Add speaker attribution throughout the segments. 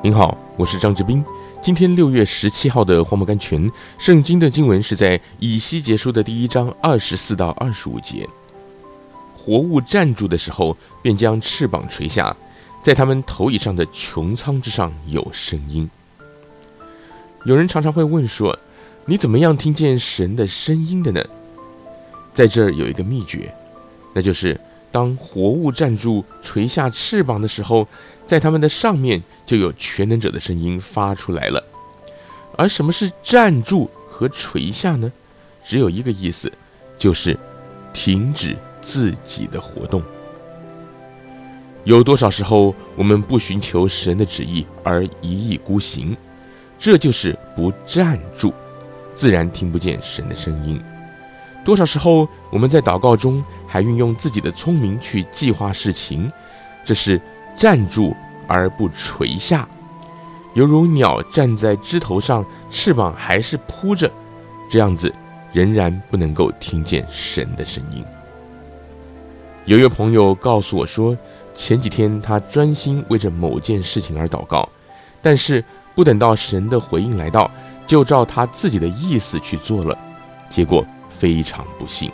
Speaker 1: 您好，我是张志斌。今天6月17号的荒漠甘泉，圣经的经文是在以西结书的第1章24到25节。活物站住的时候，便将翅膀垂下，在他们头以上的穹苍之上有声音。有人常常会问说，你怎么样听见神的声音的呢？在这儿有一个秘诀，那就是当活物站住垂下翅膀的时候，在他们的上面就有全能者的声音发出来了。而什么是站住和垂下呢？只有一个意思，就是停止自己的活动。有多少时候我们不寻求神的旨意而一意孤行，这就是不站住，自然听不见神的声音。多少时候我们在祷告中还运用自己的聪明去计划事情，这是站住而不垂下，犹如鸟站在枝头上，翅膀还是扑着，这样子仍然不能够听见神的声音。有一位朋友告诉我说，前几天他专心为着某件事情而祷告，但是不等到神的回应来到，就照他自己的意思去做了，结果非常不幸。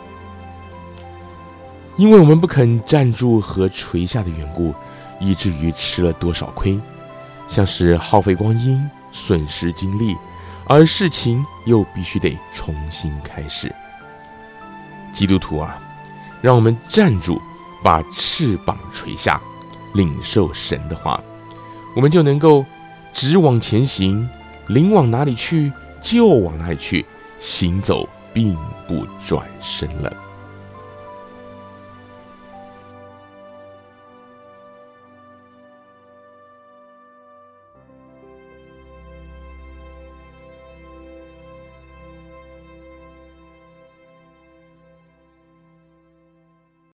Speaker 1: 因为我们不肯站住和垂下的缘故，以至于吃了多少亏，像是耗费光阴、损失精力，而事情又必须得重新开始。基督徒啊，让我们站住，把翅膀垂下，领受神的话，我们就能够直往前行，灵往哪里去就往哪里去，行走并不转身了。